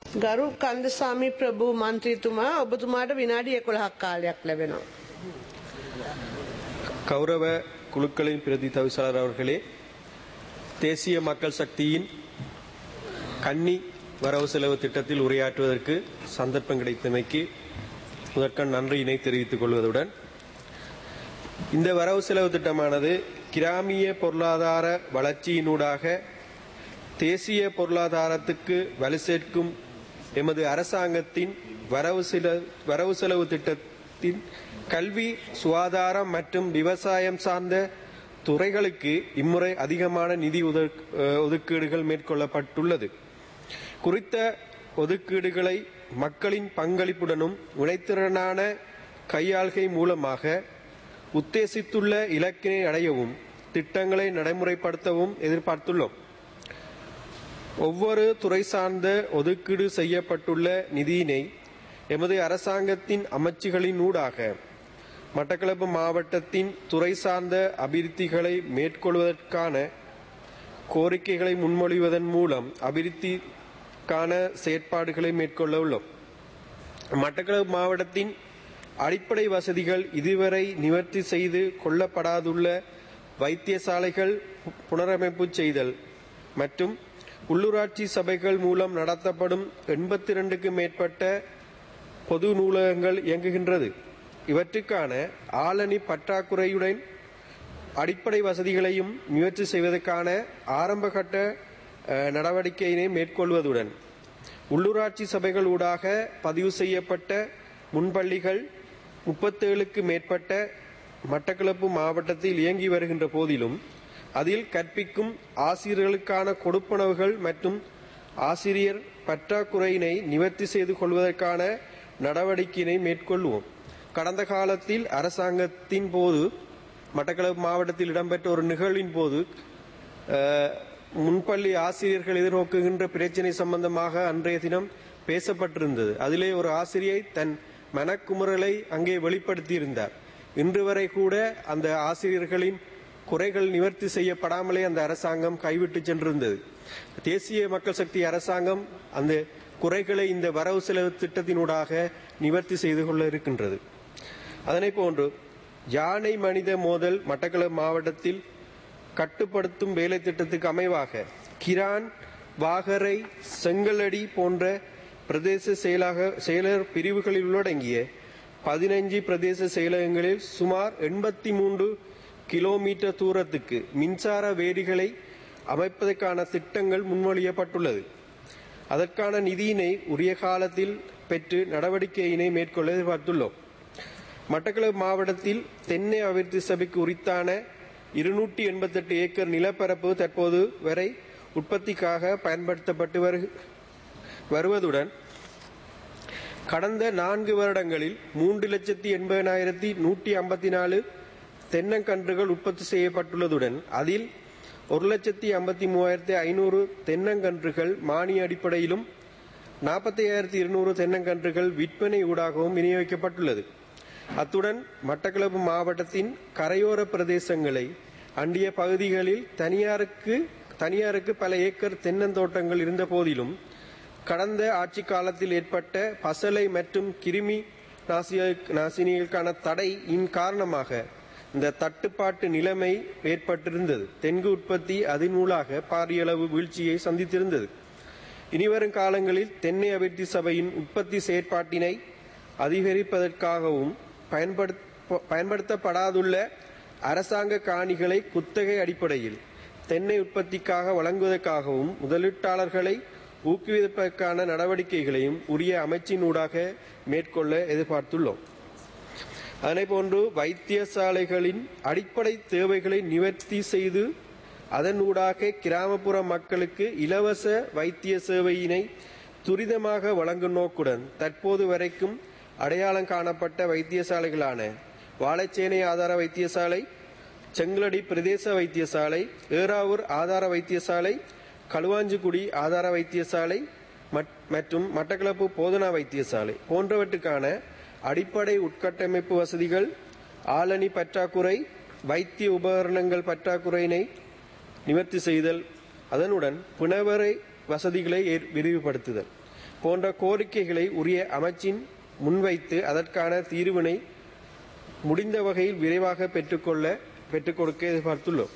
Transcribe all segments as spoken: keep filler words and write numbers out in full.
ගරු කන්දසාමි ප්‍රභූ මන්ත්‍රීතුමා ඔබතුමාට විනාඩි එකොළහක් කාලයක් ලැබෙනවා. கௌரவ குழுக்களின் பிரதி தவிசாளர் அவர்களே, தேசிய மக்கள் சக்தியின் கன்னி வரவு செலவு திட்டத்தில் உரையாற்றுவதற்கு சந்தர்ப்பம் கிடைத்தமைக்கு முதற்கண் நன்றியினை தெரிவித்துக் கொள்வதுடன், இந்த வரவு செலவு திட்டமானது கிராமிய பொருளாதார வளர்ச்சியினூடாக தேசிய பொருளாதாரத்துக்கு வலு சேர்க்கும் எமது அரசாங்கத்தின் வரவு செலவு வரவு செலவு திட்டத்தின் கல்வி, சுகாதாரம் மற்றும் விவசாயம் சார்ந்த துறைகளுக்கு இம்முறை அதிகமான நிதி ஒதுக்கீடுகள் மேற்கொள்ளப்பட்டுள்ளது. குறித்த ஒதுக்கீடுகளை மக்களின் பங்களிப்புடனும் வினைத்திறனான கையாள்கை மூலமாக உத்தேசித்துள்ள இலக்கினை அடையவும் திட்டங்களை நடைமுறைப்படுத்தவும் எதிர்பார்த்துள்ளோம். ஒவ்வொரு துறை சார்ந்த ஒதுக்கீடு செய்யப்பட்டுள்ள நிதியினை எமது அரசாங்கத்தின் அமைச்சுகளின் ஊடாக மட்டக்களப்பு மாவட்டத்தின் துறை சார்ந்த அபிவிருத்திகளை மேற்கொள்வதற்கான கோரிக்கைகளை முன்மொழிவதன் மூலம் அபிவிருத்திக்கான செயற்பாடுகளை மேற்கொள்ள உள்ளோம். மட்டக்களப்பு மாவட்டத்தின் அடிப்படை வசதிகள் இதுவரை நிவர்த்தி செய்து கொள்ளப்படாதுள்ள வைத்தியசாலைகள் புனரமைப்பு செய்தல் மற்றும் உள்ளூராட்சி சபைகள் மூலம் நடத்தப்படும் எண்பத்தி இரண்டுக்கு மேற்பட்ட பொது நூலகங்கள் இயங்குகின்றது. இவற்றுக்கான ஆளணி பற்றாக்குறையுடன் அடிப்படை வசதிகளையும் முயற்சி செய்வதற்கான ஆரம்பகட்ட நடவடிக்கையினை மேற்கொள்வதுடன், உள்ளூராட்சி சபைகள் ஊடாக பதிவு செய்யப்பட்ட முன்பள்ளிகள் முப்பத்தேழுக்கு மேற்பட்ட மட்டக்களப்பு மாவட்டத்தில் இயங்கி வருகின்ற போதிலும் அதில் கற்பிக்கும் ஆசிரியர்களுக்கான கொடுப்பனவுகள் மற்றும் ஆசிரியர் பற்றாக்குறையினை நிவர்த்தி செய்து கொள்வதற்கான நடவடிக்கையினை மேற்கொள்வோம். கடந்த காலத்தில் அரசாங்கத்தின் போது மட்டக்களப்பு மாவட்டத்தில் இடம்பெற்ற ஒரு நிகழ்வின் போது முன்பள்ளி ஆசிரியர்கள் எதிர்நோக்குகின்ற பிரச்சினை சம்பந்தமாக அன்றைய தினம் பேசப்பட்டிருந்தது. அதிலே ஒரு ஆசிரியை தன் மனக்குமுறலை அங்கே வெளிப்படுத்தியிருந்தார். இன்று வரை கூட அந்த ஆசிரியர்களின் குறைகள் நிவர்த்தி செய்யப்படாமலே அந்த அரசாங்கம் கைவிட்டு சென்றிருந்தது. தேசிய மக்கள் சக்தி அரசாங்கம் அந்த குறைகளை இந்த வரவு செலவு திட்டத்தினூடாக நிவர்த்தி செய்து கொள்ள இருக்கின்றது. அதனை போன்று யானை மனித மோதல் மட்டக்களப்பு மாவட்டத்தில் கட்டுப்படுத்தும் வேலை திட்டத்துக்கு அமைவாக கிரான், வாகரை, செங்கலடி போன்ற பிரதேச செயலாக செயலர் பிரிவுகளில் உள்ளடங்கிய பதினைஞ்சு பிரதேச செயலகங்களில் சுமார் எண்பத்தி மூன்று கிலோமீட்டர் தூரத்துக்கு மின்சார வேலிகளை அமைப்பதற்கான திட்டங்கள் முன்மொழியப்பட்டுள்ளது. அதற்கான நிதியினை உரிய காலத்தில் பெற்று நடவடிக்கையினை மேற்கொள்ள எதிர்பார்த்துள்ளோம். மட்டக்களப்பு மாவட்டத்தில் தென்னை அபிவிருத்தி சபைக்கு உரித்தான இருநூற்றி எண்பத்தி எட்டு ஏக்கர் நிலப்பரப்பு தற்போது வரை உற்பத்திக்காக பயன்படுத்தப்பட்டு வருவதுடன், கடந்த நான்கு வருடங்களில் மூன்று லட்சத்தி எண்பதாயிரத்தி நூற்றி ஐம்பத்தி நாலு தென்னங்கன்றுகள் உற்பத்தி செய்யப்பட்டுள்ளதுடன், அதில் ஒரு லட்சத்தி ஐம்பத்தி மூவாயிரத்தி ஐநூறு தென்னங்கன்றுகள் மானிய அடிப்படையிலும் நாற்பத்தி ஐயாயிரத்தி இருநூறு தென்னங்கன்றுகள் விற்பனை ஊடாகவும் விநியோகிக்கப்பட்டுள்ளது. அத்துடன் மட்டக்களப்பு மாவட்டத்தின் கரையோர பிரதேசங்களை அண்டிய பகுதிகளில் தனியாருக்கு தனியாருக்கு பல ஏக்கர் தென்னந்தோட்டங்கள் இருந்த போதிலும் கடந்த ஆட்சி காலத்தில் ஏற்பட்ட பசலை மற்றும் கிருமி நாசினிகளுக்கான தடையின் காரணமாக இந்த தட்டுப்பாட்டு நிலைமை ஏற்பட்டிருந்தது. தென்கு உற்பத்தி அதனூடாக பாரிய அளவு வீழ்ச்சியை சந்தித்திருந்தது. இனிவரும் காலங்களில் தென்னை அபிவிருத்தி சபையின் உற்பத்தி செயற்பாட்டினை அதிகரிப்பதற்காகவும் பயன்படுத்தப்படாதுள்ள அரசாங்க காணிகளை குத்தகை அடிப்படையில் தென்னை உற்பத்திக்காக வழங்குவதற்காகவும் முதலீட்டாளர்களை ஊக்குவிப்பதற்கான நடவடிக்கைகளையும் உரிய அமைச்சினூடாக மேற்கொள்ள எதிர்பார்த்துள்ளோம். அதனைபோன்று வைத்தியசாலைகளின் அடிப்படை தேவைகளை நிவர்த்தி செய்து அதனூடாக கிராமப்புற மக்களுக்கு இலவச வைத்திய சேவையினை துரிதமாக வழங்கும் நோக்குடன் தற்போது வரைக்கும் அடையாளம் காணப்பட்ட வைத்தியசாலைகளான வாழைச்சேனை ஆதார வைத்தியசாலை, செங்கலடி பிரதேச வைத்தியசாலை, ஏறாவூர் ஆதார வைத்தியசாலை, களுவாஞ்சிக்குடி ஆதார வைத்தியசாலை மற்றும் மட்டக்களப்பு போதனா வைத்தியசாலை போன்றவற்றுக்கான அடிப்படை உட்கட்டமைப்பு வசதிகள், ஆளணி பற்றாக்குறை, வைத்திய உபகரணங்கள் பற்றாக்குறையினை நிவர்த்தி செய்தல், அதனுடன் பிணவரை வசதிகளை விரிவுபடுத்துதல், போன்ற கோரிக்கைகளை உரிய அமைச்சின் முன்வைத்து அதற்கான தீர்வினை முடிந்த வகையில் விரைவாக பெற்றுக்கொள்ள பெற்றுக் கொடுக்க எதிர்பார்த்துள்ளோம்.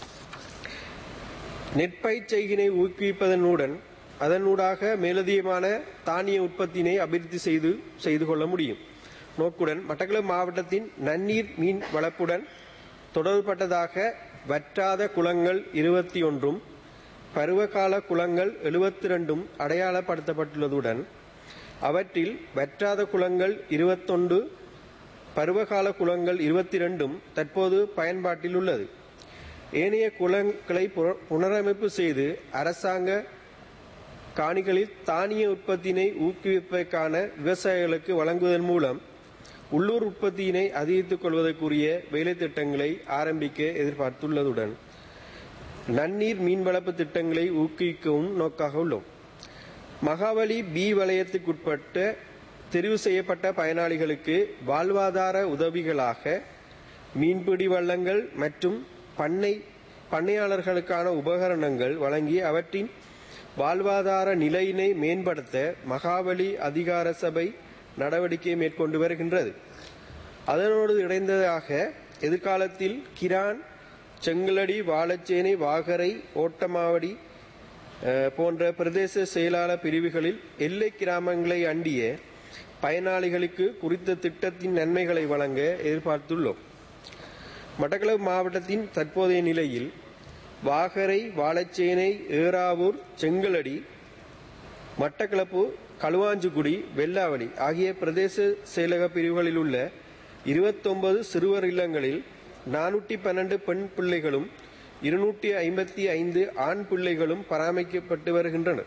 நெற்பயிர் செய்கினை ஊக்குவிப்பதனுடன் அதனூடாக மேலதிகமான தானிய உற்பத்தியினை அபிவிருத்தி செய்து செய்து கொள்ள முடியும் நோக்குடன் மட்டக்களப்பு மாவட்டத்தின் நன்னீர் மீன் வளர்ப்புடன் தொடர்பட்டதாக வற்றாத குளங்கள் இருபத்தி ஒன்றும் பருவகால குளங்கள் எழுபத்தி ரெண்டும் அடையாளப்படுத்தப்பட்டுள்ளதுடன் அவற்றில் வற்றாத குளங்கள் இருபத்தொன்று பருவகால குளங்கள் இருபத்தி ரெண்டும் தற்போது பயன்பாட்டில் உள்ளது. ஏனைய குளங்களை புனரமைப்பு செய்து அரசாங்க காணிகளில் தானிய உற்பத்தியினை ஊக்குவிப்பதற்கான விவசாயிகளுக்கு வழங்குவதன் மூலம் உள்ளூர் உற்பத்தியினை அதிகரித்துக் கொள்வதற்குரிய வேலை திட்டங்களை ஆரம்பிக்க எதிர்பார்த்துள்ளதுடன் நன்னீர் மீன் வளர்ப்பு திட்டங்களை ஊக்குவிக்கவும் நோக்காக உள்ளோம். மகாவலி பி வலயத்துக்குட்பட்ட தெரிவு செய்யப்பட்ட பயனாளிகளுக்கு வாழ்வாதார உதவிகளாக மீன்பிடி வள்ளங்கள் மற்றும் பண்ணை பண்ணையாளர்களுக்கான உபகரணங்கள் வழங்கி அவற்றின் வாழ்வாதார நிலையினை மேம்படுத்த மகாவலி அதிகார சபை நடவடிக்கை மேற்கொண்டு வருகின்றது. அதனோடு இணைந்ததாக எதிர்காலத்தில் கிரான், செங்கலடி, வாழச்சேனை, வாகரை, ஓட்டமாவடி போன்ற பிரதேச செயலாளர் பிரிவுகளில் எல்லை கிராமங்களை அண்டிய பயனாளிகளுக்கு குறித்த திட்டத்தின் நன்மைகளை வழங்க எதிர்பார்த்துள்ளோம். மட்டக்களப்பு மாவட்டத்தின் தற்போதைய நிலையில் வாகரை, வாழச்சேனை, ஏறாவூர், செங்கலடி, மட்டக்களப்பு, களுவாஞ்சிக்குடி, வெள்ளாவளி ஆகிய பிரதேச செயலக பிரிவுகளில் உள்ள இருபத்தொன்பது சிறுவர் இல்லங்களில் நானூற்றி பன்னெண்டு பெண் பிள்ளைகளும் இருநூற்றி ஐம்பத்தி ஐந்து ஆண் பிள்ளைகளும் பராமரிக்கப்பட்டு வருகின்றனர்.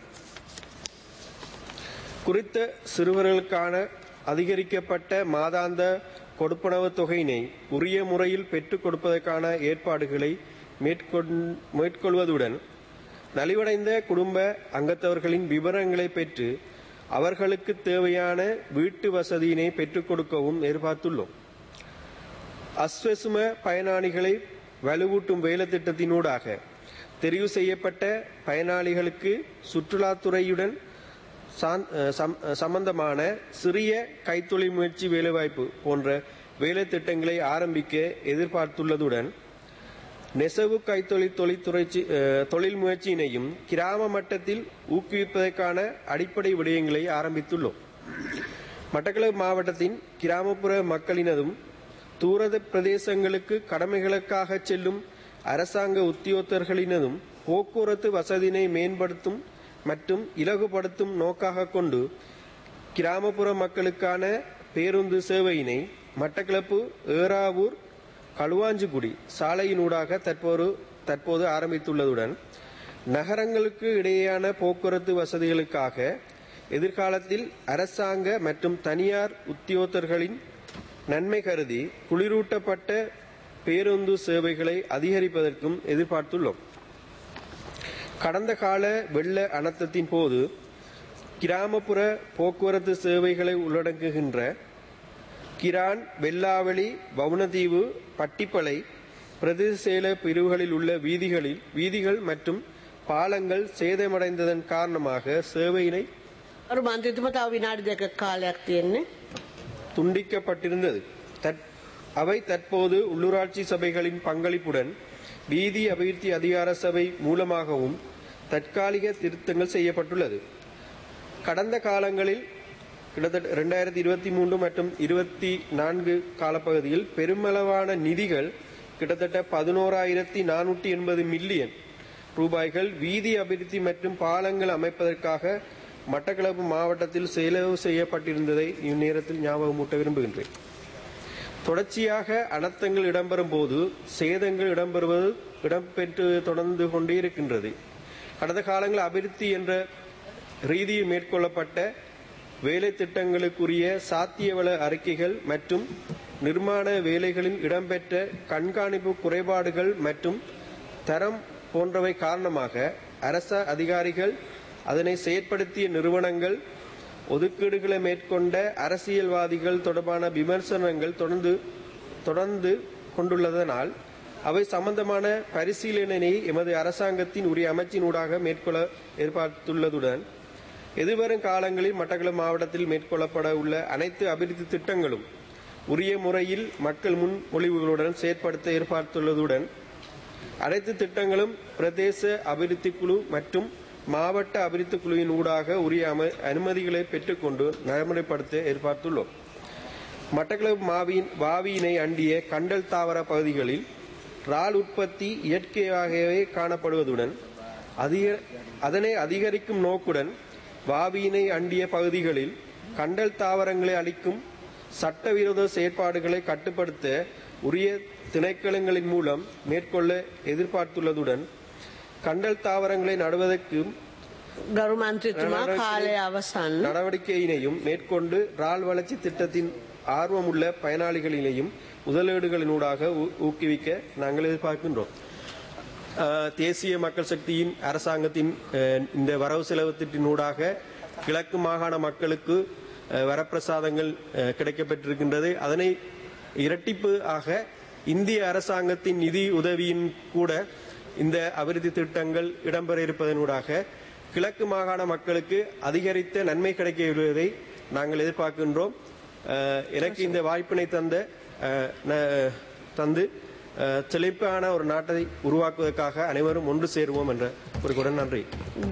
குறித்த சிறுவர்களுக்கான அதிகரிக்கப்பட்ட மாதாந்த கொடுப்பனவு தொகையினை உரிய முறையில் பெற்றுக் கொடுப்பதற்கான ஏற்பாடுகளை மேற்கொள்வதுடன் நலிவடைந்த குடும்ப அங்கத்தவர்களின் விவரங்களை பெற்று அவர்களுக்கு தேவையான வீட்டு வசதியினை பெற்றுக் கொடுக்கவும் எதிர்பார்த்துள்ளோம். அஸ்வசும பயனாளிகளை வலுவூட்டும் வேலை திட்டத்தினூடாக தெரிவு செய்யப்பட்ட பயனாளிகளுக்கு சுற்றுலாத்துறையுடன் சம்பந்தமான சிறிய கைத்தொழில் முயற்சி வேலைவாய்ப்பு போன்ற வேலை திட்டங்களை ஆரம்பிக்க எதிர்பார்த்துள்ளதுடன் நெசவு கைத்தொழில் தொழில்துறை தொழில் முயற்சியினையும் கிராம மட்டத்தில் ஊக்குவிப்பதற்கான அடிப்படை விடயங்களை ஆரம்பித்துள்ளோம். மட்டக்களப்பு மாவட்டத்தின் கிராமப்புற மக்களினதும் தூரத பிரதேசங்களுக்கு கடமைகளுக்காக செல்லும் அரசாங்க உத்தியோகத்தர்களினதும் போக்குவரத்து வசதியினை மேம்படுத்தும் மற்றும் இலகுபடுத்தும் நோக்காக கொண்டு கிராமப்புற மக்களுக்கான பேருந்து சேவையினை மட்டக்களப்பு, ஏறாவூர், களுவாஞ்சிக்குடி சாலையினூடாக தற்போது தற்போது ஆரம்பித்துள்ளதுடன் நகரங்களுக்கு இடையேயான போக்குவரத்து வசதிகளுக்காக எதிர்காலத்தில் அரசாங்க மற்றும் தனியார் உத்தியோகத்தர்களின் நன்மை கருதி குளிரூட்டப்பட்ட பேருந்து சேவைகளை அதிகரிப்பதற்கும் எதிர்பார்த்துள்ளோம். கடந்த கால வெள்ள அனர்த்தத்தின் போது கிராமப்புற போக்குவரத்து சேவைகளை உள்ளடங்குகின்ற கிரான், வெள்ளாவளி, வவுனதீவு, பட்டிப்பளை பிரதேச செயல பிரிவுகளில் உள்ள வீதிகளில் வீதிகள் மற்றும் பாலங்கள் சேதமடைந்ததன் காரணமாக சேவையினை துண்டிக்கப்பட்டிருந்தது. அவை தற்போது உள்ளூராட்சி சபைகளின் பங்களிப்புடன் வீதி அபிவிருத்தி அதிகார சபை மூலமாகவும் தற்காலிக திருத்தங்கள் செய்யப்பட்டுள்ளது. கடந்த காலங்களில் கிட்டத்தட்ட இரண்டாயிரத்தி இருபத்தி மூன்று மற்றும் இருபத்தி நான்கு காலப்பகுதியில் பெருமளவான நிதிகள் கிட்டத்தட்ட பதினோராயிரத்தி நானூற்றி எண்பது மில்லியன் ரூபாய்கள் வீதி அபிவிருத்தி மற்றும் பாலங்கள் அமைப்பதற்காக மட்டக்களப்பு மாவட்டத்தில் செலவு செய்யப்பட்டிருந்ததை இந்நேரத்தில் ஞாபகமூட்ட விரும்புகின்றேன். தொடர்ச்சியாக அனர்த்தங்கள் இடம்பெறும் போது சேதங்கள் இடம்பெறுவது இடம்பெற்று தொடர்ந்து கொண்டே இருக்கின்றது. கடந்த காலங்களில் அபிவிருத்தி என்ற ரீதியில் மேற்கொள்ளப்பட்ட வேலை திட்டங்களுக்குரிய சாத்தியவள அறிக்கைகள் மற்றும் நிர்மாண வேலைகளில் இடம்பெற்ற கண்காணிப்பு குறைபாடுகள் மற்றும் தரம் போன்றவை காரணமாக அரச அதிகாரிகள், அதனை செயற்படுத்திய நிறுவனங்கள், ஒதுக்கீடுகளை மேற்கொண்ட அரசியல்வாதிகள் தொடர்பான விமர்சனங்கள் தொடர்ந்து தொடர்ந்து கொண்டுள்ளதனால் அவை சம்பந்தமான பரிசீலனையை எமது அரசாங்கத்தின் உரிய அமைச்சினூடாக மேற்கொள்ள எதிர்பார்த்துள்ளதுடன் எதிர்வரும் காலங்களில் மட்டக்களப்பு மாவட்டத்தில் மேற்கொள்ளப்பட உள்ள அனைத்து அபிவிருத்தி திட்டங்களும் உரிய முறையில் மக்கள் முன்மொழிவுகளுடன் செயற்படுத்த ஏற்பாடுள்ளதுடன் அனைத்து திட்டங்களும் பிரதேச அபிவிருத்தி குழு மற்றும் மாவட்ட அபிவிருத்தி குழுவின் ஊடாக உரிய அனுமதிகளை பெற்றுக்கொண்டு நடைமுறைப்படுத்த ஏற்பாடுள்ளோம். மட்டக்களப்பு மாவியின் வாவியினை அண்டிய கண்டல் தாவர பகுதிகளில் இறால் உற்பத்தி இயற்கையாகவே காணப்படுவதுடன் அதிக அதனை அதிகரிக்கும் நோக்குடன் வாவியினை அண்டிய பகுதிகளில் கண்டல் தாவரங்களை அளிக்கும் சட்டவிரோத செயற்பாடுகளை கட்டுப்படுத்த உரிய திணைக்களங்களின் மூலம் மேற்கொள்ள எதிர்பார்த்துள்ளதுடன் கண்டல் தாவரங்களை நடுவதற்கு நடவடிக்கையினையும் மேற்கொண்டு இறால் வளர்ச்சி திட்டத்தின் ஆர்வமுள்ள பயனாளிகளிலேயும் முதலீடுகளினூடாக ஊக்குவிக்க நாங்கள் எதிர்பார்க்கின்றோம். தேசிய மக்கள் சக்தியின் அரசாங்கத்தின் இந்த வரவு செலவு திட்டத்தினூடாக கிழக்கு மாகாண மக்களுக்கு வரப்பிரசாதங்கள் கிடைக்கப்பட்டிருக்கின்றது. அதனை இரட்டிப்பு ஆக இந்திய அரசாங்கத்தின் நிதி உதவியின் கூட இந்த அபிவிருத்தி திட்டங்கள் இடம்பெற இருப்பதனூடாக கிழக்கு மாகாண மக்களுக்கு அதிகரித்த நன்மை கிடைக்க நாங்கள் எதிர்பார்க்கின்றோம். எனக்கு இந்த வாய்ப்பினை தந்த தந்து செழிப்பான ஒரு நாட்டை உருவாக்குவதற்காக அனைவரும் ஒன்று சேருவோம் என்ற ஒரு நன்றி.